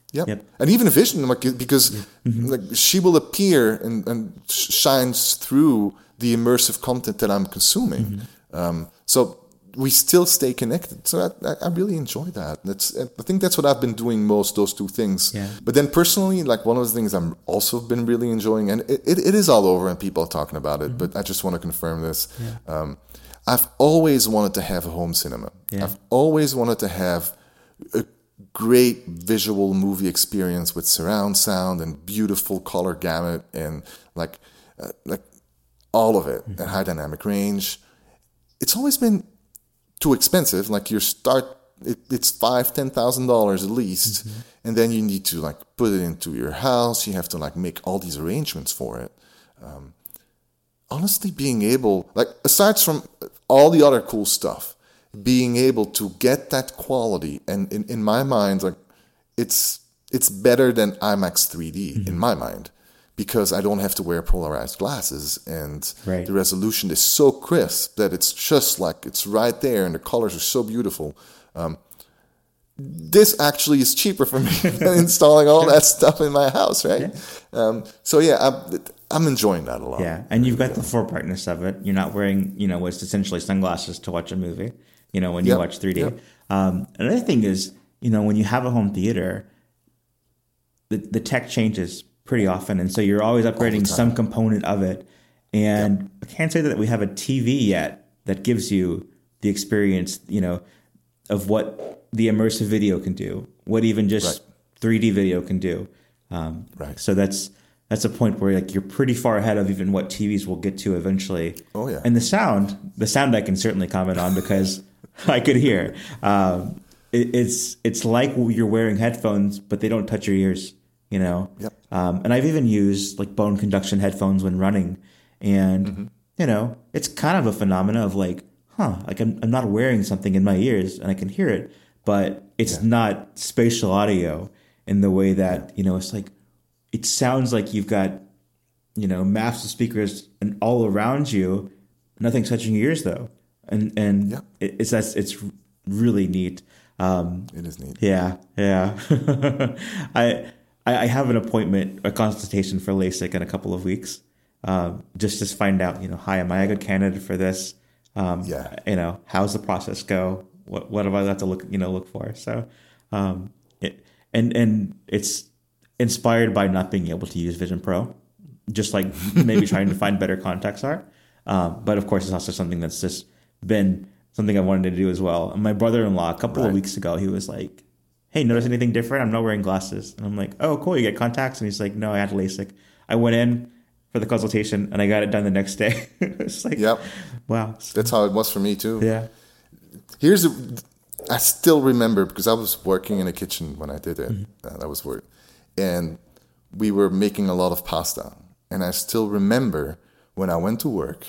Speaker 3: Yep.
Speaker 2: Yep.
Speaker 3: And even a vision, like because
Speaker 2: Mm-hmm.
Speaker 3: like she will appear and, and sh- shines through the immersive content that I'm consuming.
Speaker 2: Mm-hmm.
Speaker 3: Um, so we still stay connected. So I, I, I really enjoy that. That's I think that's what I've been doing most, those two things.
Speaker 2: Yeah.
Speaker 3: But then personally, like one of the things I'm also been really enjoying, and it, it, it is all over and people are talking about it,
Speaker 2: Mm-hmm.
Speaker 3: but I just want to confirm this. Yeah. Um, I've always wanted to have a home cinema.
Speaker 2: Yeah.
Speaker 3: I've always wanted to have a great visual movie experience with surround sound and beautiful color gamut and like uh, like all of it, mm-hmm. and high dynamic range. It's always been too expensive. Like your start, it, it's five, ten thousand dollars at least, mm-hmm. and then you need to like put it into your house. You have to like make all these arrangements for it. Um, honestly, being able, like aside from all the other cool stuff, being able to get that quality, and in, in my mind, like it's it's better than IMAX three D mm-hmm. in my mind, because I don't have to wear polarized glasses, and
Speaker 2: right.
Speaker 3: the resolution is so crisp that it's just like it's right there, and the colors are so beautiful. Um, this actually is cheaper for me than installing all that stuff in my house, right? Yeah. Um, so yeah, I'm, I'm enjoying that a lot.
Speaker 2: Yeah, and you've got the full brightness of it. You're not wearing, you know, what's essentially sunglasses to watch a movie, you know, when you
Speaker 3: yep.
Speaker 2: watch three D.
Speaker 3: Yep.
Speaker 2: Um, another thing is, you know, when you have a home theater, the, the tech changes pretty often. And so you're always upgrading some component of it. And yep. I can't say that we have a T V yet that gives you the experience, you know, of what the immersive video can do, what even just right. three D video can do. Um,
Speaker 3: right.
Speaker 2: So that's that's a point where like you're pretty far ahead of even what T Vs will get to eventually.
Speaker 3: Oh yeah.
Speaker 2: And the sound, the sound I can certainly comment on because I could hear. Um, it, it's it's like you're wearing headphones, but they don't touch your ears. You know.
Speaker 3: Yep.
Speaker 2: Um, and I've even used like bone conduction headphones when running, and mm-hmm. you know, it's kind of a phenomena of like, huh, like I'm I'm not wearing something in my ears and I can hear it. But it's yeah. not spatial audio in the way that, you know, it's like, it sounds like you've got, you know, massive speakers and all around you, nothing touching your ears though. And, and yeah. it, it's, that's, it's really neat. Um,
Speaker 3: it is neat.
Speaker 2: Yeah. Yeah. I, I have an appointment, a consultation for LASIK in a couple of weeks. Um, just to find out, you know, hi, am I a good candidate for this? Um,
Speaker 3: yeah.
Speaker 2: You know, how's the process go? What what have I got to look you know look for? So, um, it, and and it's inspired by not being able to use Vision Pro, just like maybe trying to find better contacts are. Um, but of course, it's also something that's just been something I wanted to do as well. And my brother-in-law a couple right. of weeks ago, he was like, "Hey, notice anything different? I'm not wearing glasses." And I'm like, "Oh, cool, you get contacts?" And he's like, "No, I had LASIK." I went in for the consultation and I got it done the next day. It's like,
Speaker 3: yep,
Speaker 2: wow,
Speaker 3: that's how it was for me too.
Speaker 2: Yeah.
Speaker 3: Here's a, I still remember because I was working in a kitchen when I did it. Mm-hmm. Uh, that was work, and we were making a lot of pasta. And I still remember when I went to work,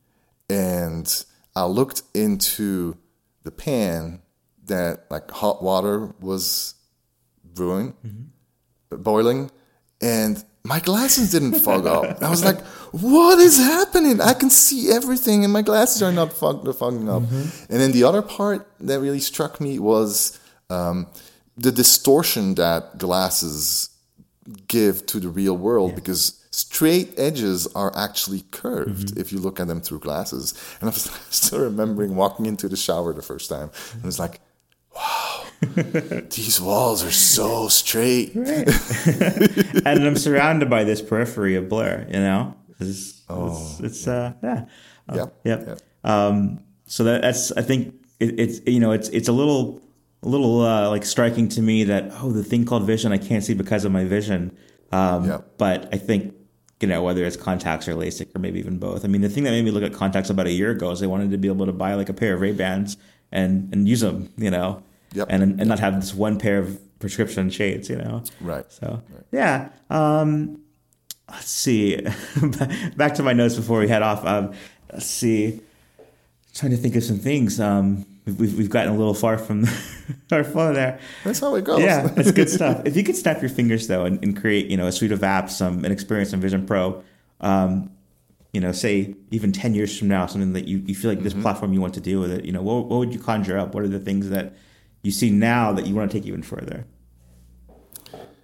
Speaker 3: and I looked into the pan that like hot water was brewing, mm-hmm. boiling, and my glasses didn't fog up. I was like, what is happening? I can see everything and my glasses are not fog- fogging up. Mm-hmm. And then the other part that really struck me was um, the distortion that glasses give to the real world, yeah. because straight edges are actually curved mm-hmm. if you look at them through glasses. And I was still remembering walking into the shower the first time. And it was like, wow. These walls are so straight. Right.
Speaker 2: And I'm surrounded by this periphery of blur, you know? It's,
Speaker 3: oh,
Speaker 2: it's, it's yeah. uh, yeah.
Speaker 3: Uh, yep.
Speaker 2: Yep.
Speaker 3: yep.
Speaker 2: Um, so that, that's, I think it, it's, you know, it's, it's a little, a little, uh, like striking to me that, oh, the thing called vision, I can't see because of my vision. Um, yep. But I think, you know, whether it's contacts or LASIK or maybe even both. I mean, the thing that made me look at contacts about a year ago is I wanted to be able to buy like a pair of Ray-Bans and, and use them, you know?
Speaker 3: Yep.
Speaker 2: And and not have this one pair of prescription shades, you know.
Speaker 3: Right.
Speaker 2: So
Speaker 3: right.
Speaker 2: yeah. Um, let's see. Back to my notes before we head off. Um, let's see. Trying to think of some things. Um, we've we've gotten a little far from our flow there.
Speaker 3: That's how it goes.
Speaker 2: Yeah, that's good stuff. If you could snap your fingers though and, and create, you know, a suite of apps, um, an experience in Vision Pro. Um, you know, say even ten years from now, something that you, you feel like this mm-hmm. platform you want to do with it. You know, what what would you conjure up? What are the things that you see now that you want to take even further?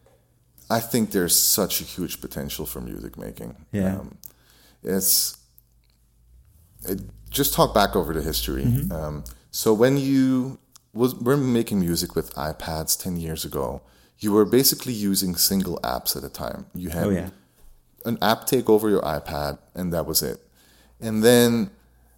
Speaker 3: I think there's such a huge potential for music making.
Speaker 2: Yeah.
Speaker 3: Um, it's it, just talk back over the history.
Speaker 2: Mm-hmm.
Speaker 3: Um, so when you was were making music with iPads ten years ago, you were basically using single apps at a time. You had
Speaker 2: Oh, yeah.
Speaker 3: an app take over your iPad, and that was it. And then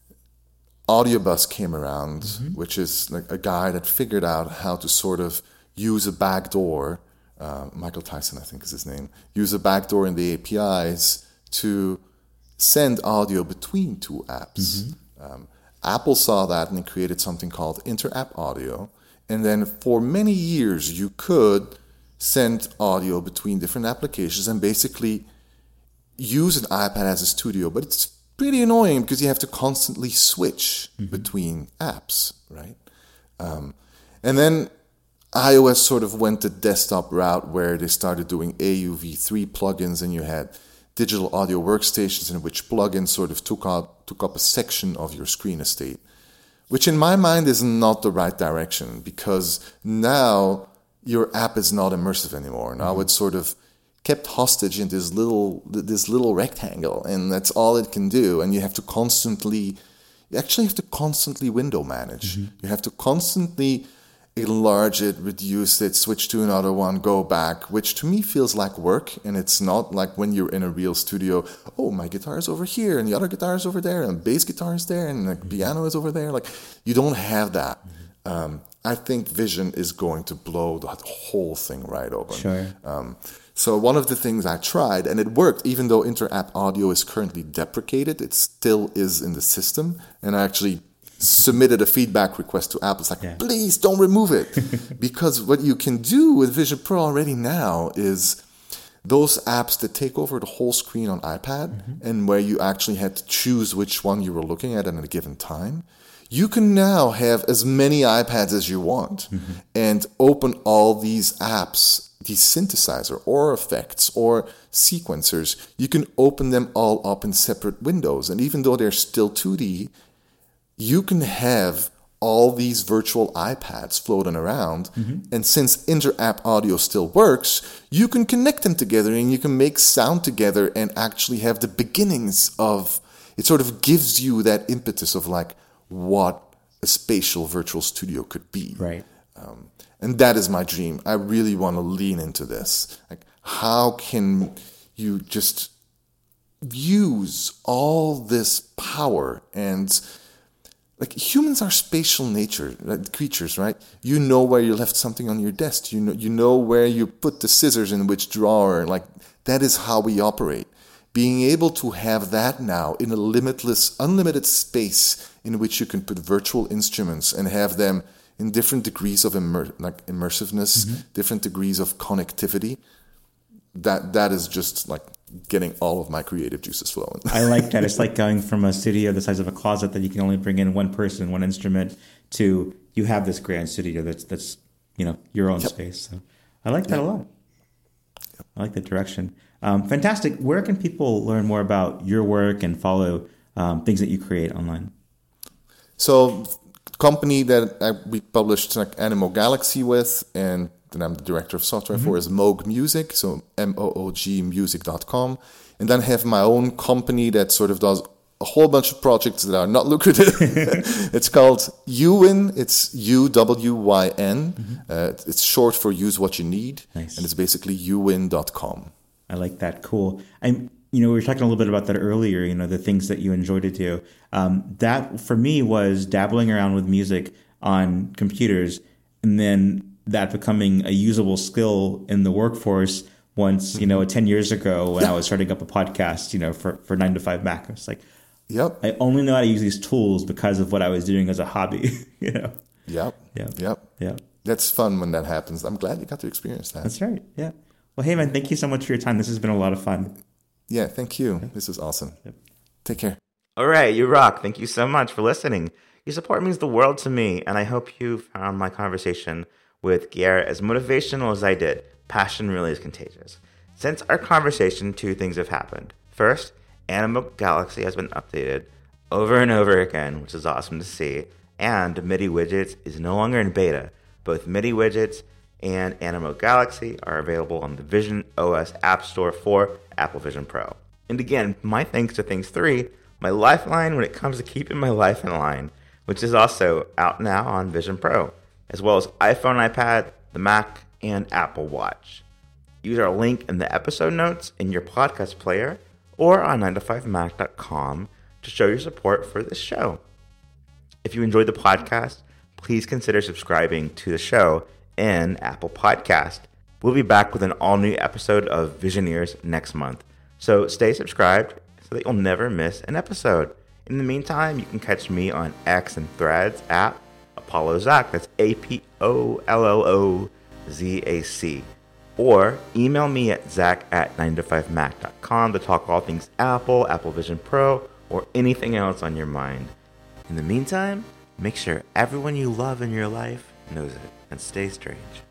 Speaker 3: Audiobus came around, mm-hmm. which is like a guy that figured out how to sort of use a backdoor. Uh, Michael Tyson, I think is his name. Use a backdoor in the A P Is to send audio between two apps. Mm-hmm. Um, Apple saw that and created something called inter-app audio. And then for many years, you could send audio between different applications and basically use an iPad as a studio. But it's pretty annoying because you have to constantly switch mm-hmm. between apps, right? Um, and then iOS sort of went the desktop route where they started doing A U V three plugins, and you had digital audio workstations in which plugins sort of took out took up a section of your screen estate, which in my mind is not the right direction, because now your app is not immersive anymore. Now mm-hmm. it's sort of kept hostage in this little this little rectangle, and that's all it can do. And you have to constantly, you actually have to constantly window manage. Mm-hmm. You have to constantly enlarge it, reduce it, switch to another one, go back, which to me feels like work. And it's not like when you're in a real studio, oh, my guitar is over here and the other guitar is over there and bass guitar is there and the mm-hmm. piano is over there. Like, you don't have that. Mm-hmm. Um, I think Vision is going to blow that whole thing right open.
Speaker 2: Sure.
Speaker 3: Um, so one of the things I tried, and it worked, even though inter-app audio is currently deprecated, it still is in the system. And I actually submitted a feedback request to Apple. It's like, yeah. please don't remove it. Because what you can do with Vision Pro already now is those apps that take over the whole screen on iPad mm-hmm. and where you actually had to choose which one you were looking at at a given time, you can now have as many iPads as you want mm-hmm. and open all these apps, these synthesizer or effects or sequencers. You can open them all up in separate windows. And even though they're still two D, you can have all these virtual iPads floating around. Mm-hmm. And since inter-app audio still works, you can connect them together and you can make sound together and actually have the beginnings of, it sort of gives you that impetus of like what a spatial virtual studio could be.
Speaker 2: Right.
Speaker 3: Um, and that is my dream. I really want to lean into this. Like, how can you just use all this power? And like, humans are spatial nature like, creatures, right? You know where you left something on your desk. You know, you know where you put the scissors in which drawer. Like, that is how we operate. Being able to have that now in a limitless, unlimited space in which you can put virtual instruments and have them in different degrees of immer- like immersiveness, mm-hmm. different degrees of connectivity. That that is just like getting all of my creative juices flowing.
Speaker 2: I like that. It's like going from a studio the size of a closet that you can only bring in one person, one instrument, to you have this grand studio that's that's you know your own yep. space. So I like that yep. a lot. Yep. I like that direction. Um, fantastic. Where can people learn more about your work and follow um, things that you create online?
Speaker 3: So, company that I, we published like Animal Galaxy with, and that I'm the director of software mm-hmm. for, is Moog Music, so M O O G music dot com. And then I have my own company that sort of does a whole bunch of projects that are not lucrative. It's called Uwyn. It's U W Y N. Mm-hmm. Uh, it's short for Use What You Need.
Speaker 2: Nice.
Speaker 3: And it's basically uwyn dot com.
Speaker 2: I like that. Cool. I'm, you know, we were talking a little bit about that earlier, you know, the things that you enjoy to do. Um, that for me was dabbling around with music on computers, and then that becoming a usable skill in the workforce once, you know, ten years ago when I was starting up a podcast, you know, for, for nine to five Mac. I was like,
Speaker 3: yep.
Speaker 2: I only know how to use these tools because of what I was doing as a hobby, you know?
Speaker 3: Yep.
Speaker 2: Yep.
Speaker 3: Yep.
Speaker 2: Yep.
Speaker 3: That's fun when that happens. I'm glad you got to experience that.
Speaker 2: That's right. Yeah. Well, hey, man, thank you so much for your time. This has been a lot of fun.
Speaker 3: Yeah, thank you. This is awesome. Yep. Take care.
Speaker 1: All right, you rock. Thank you so much for listening. Your support means the world to me, and I hope you found my conversation with Garrett as motivational as I did. Passion really is contagious. Since our conversation, two things have happened. First, Animal Galaxy has been updated over and over again, which is awesome to see, and MIDI Widgets is no longer in beta. Both MIDI Widgets and Animo Galaxy are available on the Vision O S App Store for Apple Vision Pro. And again, my thanks to Things three, my lifeline when it comes to keeping my life in line, which is also out now on Vision Pro, as well as iPhone, iPad, the Mac, and Apple Watch. Use our link in the episode notes in your podcast player or on nine to five mac dot com to show your support for this show. If you enjoyed the podcast, please consider subscribing to the show in Apple Podcast. We'll be back with an all-new episode of Visioneers next month, so stay subscribed so that you'll never miss an episode. In the meantime, you can catch me on X and Threads at Apollo Zac. That's A P O L L O Z A C. Or email me at zac at nine to five mac dot com to talk all things Apple, Apple Vision Pro, or anything else on your mind. In the meantime, make sure everyone you love in your life knows it, and stay strange.